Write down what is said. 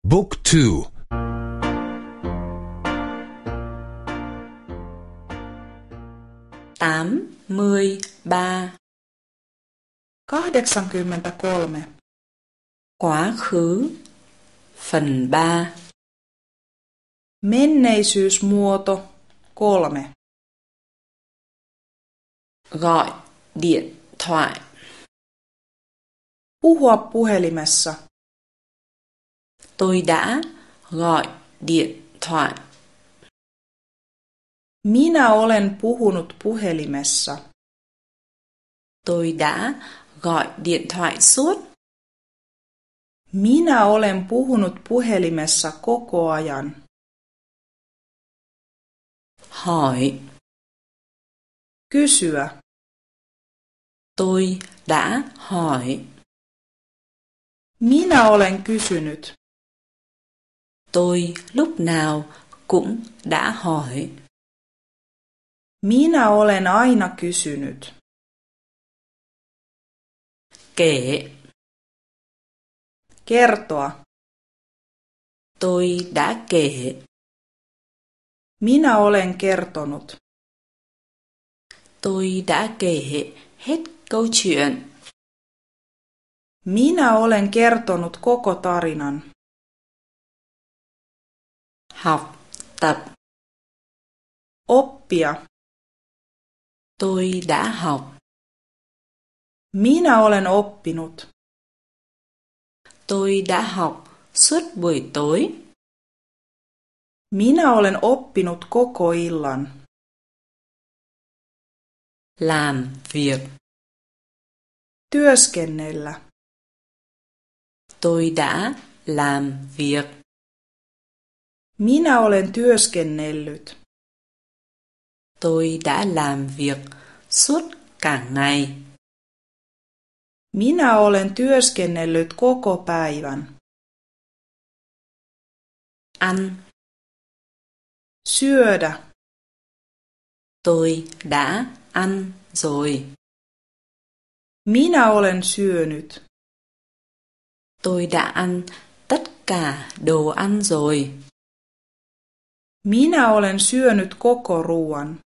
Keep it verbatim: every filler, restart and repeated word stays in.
Book two. tám mươi ba. kahdeksankymmentäkolme. Quá khứ. Phần ba. Menneisyysmuoto kolme. Gọi điện thoại. Puhua puhelimessa. Tôi đã gọi điện thoại. Minä olen puhunut puhelimessa. Tôi đã gọi điện thoại suốt. Minä olen puhunut puhelimessa koko ajan. Hỏi. Kysyä. Tôi đã hỏi. Minä olen kysynyt. Tôi lúc nào cũng đã hỏi. Minä olen aina kysynyt. Kể. Kertoa. Tôi đã kể. Minä olen kertonut. Tôi đã kể hết câu chuyện. Minä olen kertonut koko tarinan. Học tập. Oppia. Tôi đã học. Minä olen oppinut. Tôi đã học suốt buổi tối. Minä olen oppinut koko illan. Làm việc. Työskennellä. Tôi đã làm việc. Minä olen työskennellyt. Tôi đã làm việc suốt cả ngày. Minä olen työskennellyt koko päivän. Ăn. Syödä. Tôi đã ăn rồi. Minä olen syönyt. Tôi đã ăn tất cả đồ ăn rồi. Minä olen syönyt koko ruoan.